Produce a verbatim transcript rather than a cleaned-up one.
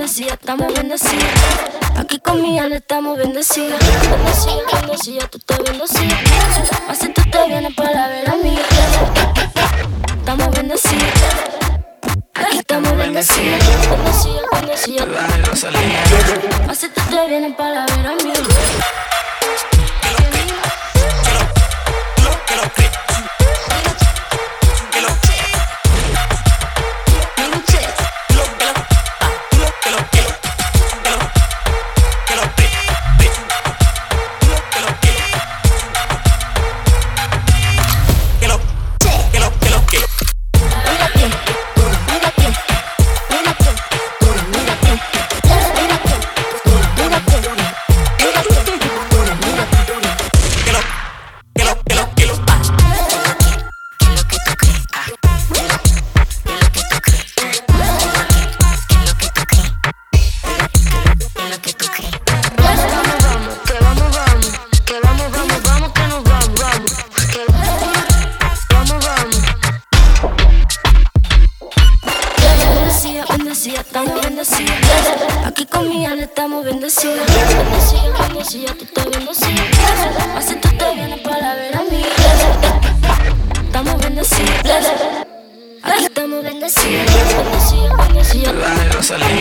bendecidas, estamos bendecidas. Aquí con mi alma estamos bendecidas. Bendecida, bendecida, tú estás bendecida. Así tú te vienes para ver a mí. Estamos bendecidas. Aquí estamos bendecidas. Bendecida, bendecida. Así tú te vienes para ver a mí. Estamos bendecidas. Aquí con mi alma estamos bendecidas. Bendecida, bendecida, tú estás bendecida. Así tú te vienes para ver a mí. Estamos bendecidas. Aquí estamos bendecidas. Bendecida, bendecida.